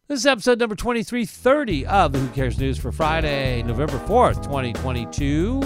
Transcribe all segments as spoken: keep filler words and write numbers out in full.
This is episode number twenty-three thirty of the Who Cares News for Friday, November fourth, twenty twenty-two.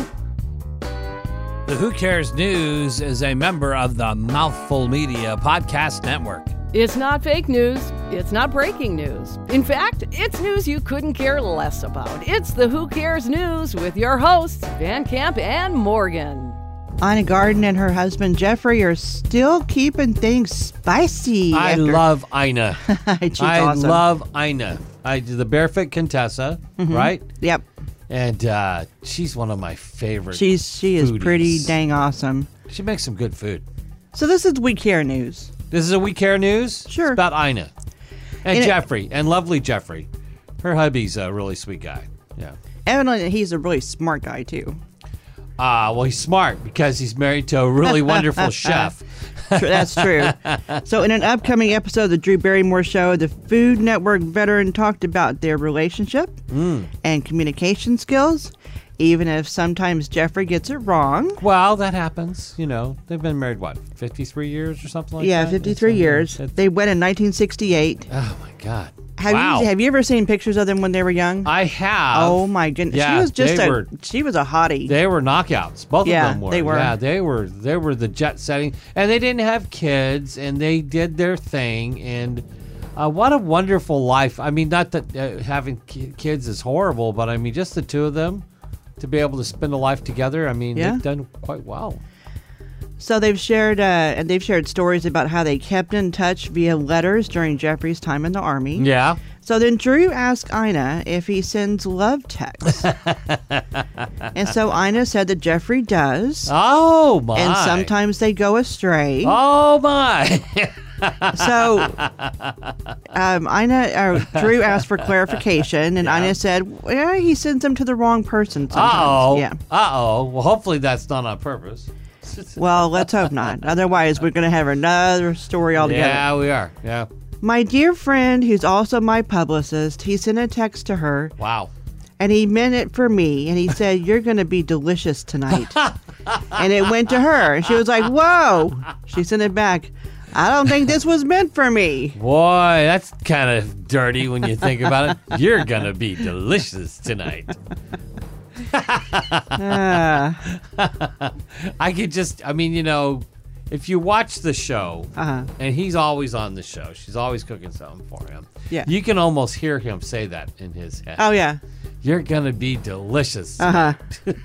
The Who Cares News is a member of the Mouthful Media Podcast Network. It's not fake news. It's not breaking news. In fact, it's news you couldn't care less about. It's the Who Cares News with your hosts, Van Camp and Morgan. Ina Garten and her husband Jeffrey are still keeping things spicy. I after... love Ina. She's I awesome. love Ina. I do the Barefoot Contessa, mm-hmm. right? Yep. And uh, she's one of my favorite. She's she is foodies. pretty dang awesome. She makes some good food. So this is We Care News. This is a We Care News. Sure. It's about Ina and, and Jeffrey it, and lovely Jeffrey. Her hubby's a really sweet guy. Yeah. Evidently, he's a really smart guy too. Ah, uh, well, he's smart because he's married to a really wonderful chef. That's true. So in an upcoming episode of the Drew Barrymore Show, the Food Network veteran talked about their relationship mm. and communication skills, even if sometimes Jeffrey gets it wrong. Well, that happens. You know, they've been married, what, fifty-three years or something like yeah, that? Yeah, fifty-three years. It's, they wed in nineteen sixty-eight. Oh, my God. Have wow. you have you ever seen pictures of them when they were young? I have. Oh my goodness. Yeah, she was just they a were, she was a hottie. They were knockouts. Both yeah, of them were. They were. Yeah, they were they were the jet setting, and they didn't have kids, and they did their thing, and uh, what a wonderful life. I mean, not that uh, having ki- kids is horrible, but I mean just the two of them to be able to spend a life together. I mean, yeah. they've done quite well. So they've shared uh, and they've shared stories about how they kept in touch via letters during Jeffrey's time in the Army. Yeah. So then Drew asked Ina if he sends love texts. And so Ina said that Jeffrey does. Oh, my. And sometimes they go astray. Oh, my. So um, Ina, uh, Drew asked for clarification, and yeah. Ina said, well, he sends them to the wrong person sometimes. Uh-oh. Yeah. Uh-oh. Well, hopefully that's not on purpose. Well, let's hope not. Otherwise, we're going to have another story altogether. Yeah, we are. Yeah. My dear friend, who's also my publicist, he sent a text to her. Wow. And he meant it for me. And he said, you're going to be delicious tonight. And it went to her. And she was like, whoa. She sent it back. I don't think this was meant for me. Boy, that's kind of dirty when you think about it. You're going to be delicious tonight. uh. I could just, I mean, you know, if you watch the show, uh-huh. and he's always on the show, she's always cooking something for him. Yeah. You can almost hear him say that in his head. Oh, yeah. You're going to be delicious. Uh-huh.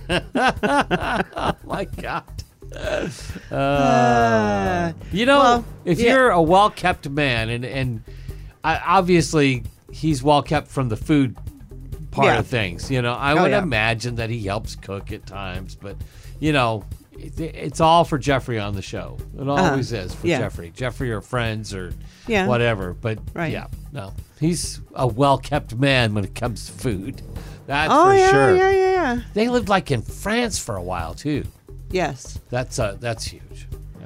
Oh, my God. Uh, uh, you know, well, if yeah. you're a well-kept man, and, and I, obviously he's well-kept from the food part yeah. of things, you know, I oh, would yeah. imagine that he helps cook at times, but, you know, it, it's all for Jeffrey on the show. It always uh-huh. is for yeah. Jeffrey. Jeffrey or friends or yeah. whatever, but right. yeah, no. He's a well-kept man when it comes to food. That's oh, for yeah, sure. yeah, yeah, yeah. They lived like in France for a while, too. Yes. That's uh, that's huge. Yeah.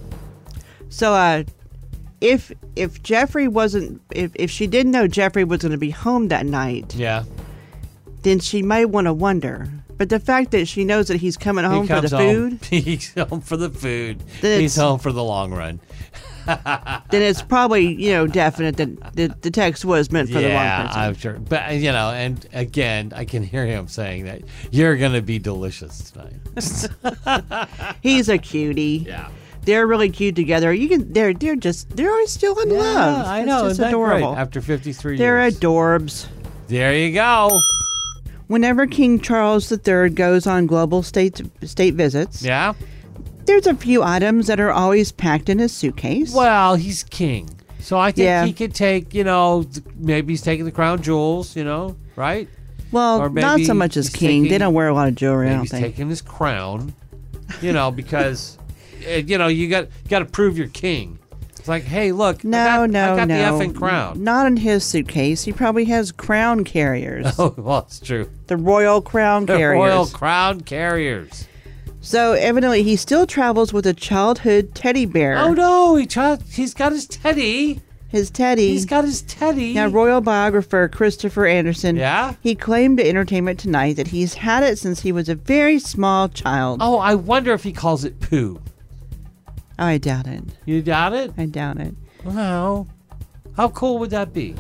So, uh, if if Jeffrey wasn't, if, if she didn't know Jeffrey was going to be home that night, Yeah. then she may want to wonder. But the fact that she knows that he's coming home He for the comes home. food, He's home for the food. Then He's it's- home for the long run. then it's probably, you know, definite that the, the text was meant for the wrong Yeah, person. I'm sure. But, you know, and again, I can hear him saying that you're going to be delicious tonight. He's a cutie. Yeah. They're really cute together. You can. They're they're just they're always still in Yeah, love. I It's know. just Isn't that adorable. great? After fifty-three They're years. adorbs. There you go. Whenever King Charles the Third goes on global state state visits, Yeah. there's a few items that are always packed in his suitcase. Well, he's king. So I think Yeah. he could take, you know, th- maybe he's taking the crown jewels, you know, right? Well, Or not maybe so much as he's king. they taking- don't wear a lot of jewelry, I Maybe don't he's think. taking his crown, you know, because, uh, you know, you got got to prove you're king. It's like, hey, look, No, I got, no, I got no. the effing crown. Not in his suitcase. He probably has crown carriers. Oh, well, it's true. The royal crown The carriers. royal crown carriers. So evidently he still travels with a childhood teddy bear. Oh, no, he tried, he's got his teddy. His teddy. He's got his teddy. Now, royal biographer Christopher Anderson, Yeah? he claimed to Entertainment Tonight that he's had it since he was a very small child. Oh, I wonder if he calls it poo. Oh, I doubt it. You doubt it? I doubt it. Well, how cool would that be?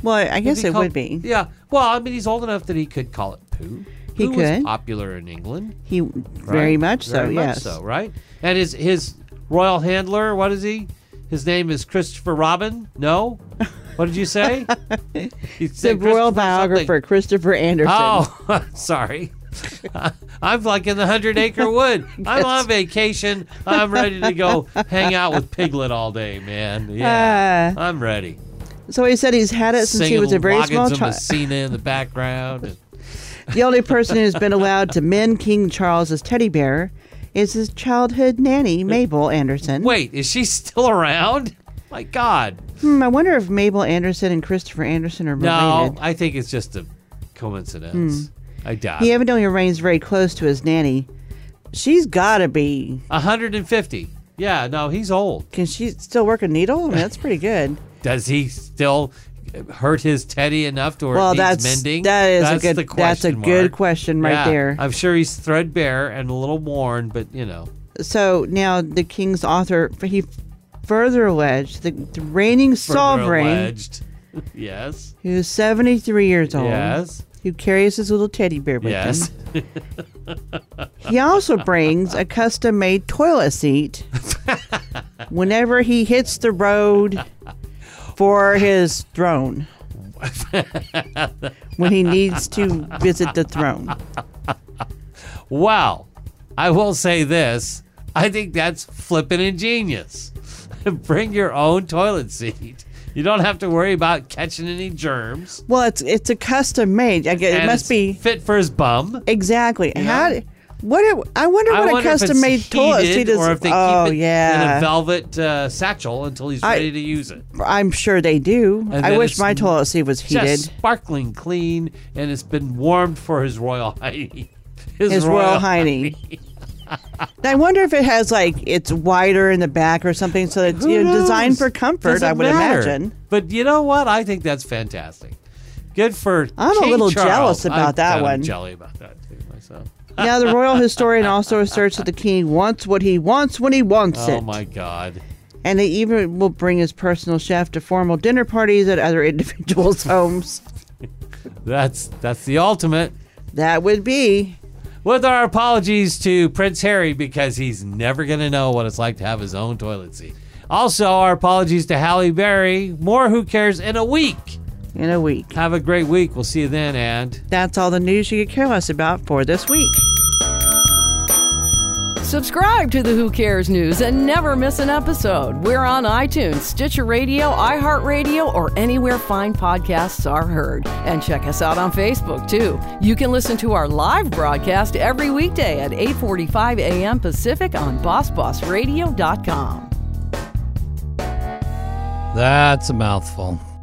Well, I guess It'd it called- would be. Yeah. Well, I mean, he's old enough that he could call it Pooh. He Pooh could. was popular in England. He very right? much so. Very much Yes. so, right? And his his royal handler, what is he? His name is Christopher Robin? No? What did you say? You The said royal Christopher biographer something. Christopher Anderson. Oh, sorry. I'm like in the Hundred Acre Wood. I'm on vacation. I'm ready to go hang out with Piglet all day, man. Yeah, Ah. I'm ready. So he said he's had it since he Singing was a very Loggins small and child. Messina in the background. The only person who's been allowed to mend King Charles's teddy bear is his childhood nanny, Mabel Anderson. Wait, is she still around? My God. Hmm, I wonder if Mabel Anderson and Christopher Anderson are No, related. I think it's just a coincidence. I doubt He it. evidently remains very close to his nanny. She's got to be. one hundred fifty. Yeah, no, he's old. Can she still work a needle? I mean, that's pretty good. Does he still hurt his teddy enough to where Well, it needs that's mending? that is That's a good the that's a question good mark. question right Yeah, there. I'm sure he's threadbare and a little worn, but you know. So now the king's author he further alleged the, the reigning further sovereign, alleged. Yes. who's seventy-three years old, Yes. who carries his little teddy bear with Yes. him. He also brings a custom-made toilet seat whenever he hits the road for his throne. When he needs to visit the throne. Wow. I will say this. I think that's flippin' ingenious. Bring your own toilet seat. You don't have to worry about catching any germs. Well, it's it's a custom made. I guess it And must it's be fit for his bum. exactly. You How? know? What? It, I wonder I what wonder a if it's custom made toilet heated seat is. or if they oh keep it yeah, in a velvet uh, satchel until he's I- ready to use it. I'm sure they do. And I then wish it's my toilet seat was heated. Just sparkling clean, and it's been warmed for his royal highness. His royal highness. I wonder if it has like it's wider in the back or something, so it's Who you know, designed knows? for comfort. Doesn't I would matter. imagine. But you know what? I think that's fantastic. Good for. I'm a King little Charles. jealous about I'm that kind of one. jelly about that too myself. Now the royal historian also asserts that the king wants what he wants when he wants Oh it. my God. And they even will bring his personal chef to formal dinner parties at other individuals' homes. That's that's the ultimate. That would be. With our apologies to Prince Harry because he's never going to know what it's like to have his own toilet seat. Also, our apologies to Halle Berry. More Who Cares in a week. In a week. Have a great week. We'll see you then, and That's all the news you could care less about for this week. Subscribe to the Who Cares News and never miss an episode. We're on iTunes, Stitcher Radio, iHeartRadio, or anywhere fine podcasts are heard. And check us out on Facebook, too. You can listen to our live broadcast every weekday at eight forty-five a.m. Pacific on boss boss radio dot com. that's a mouthful.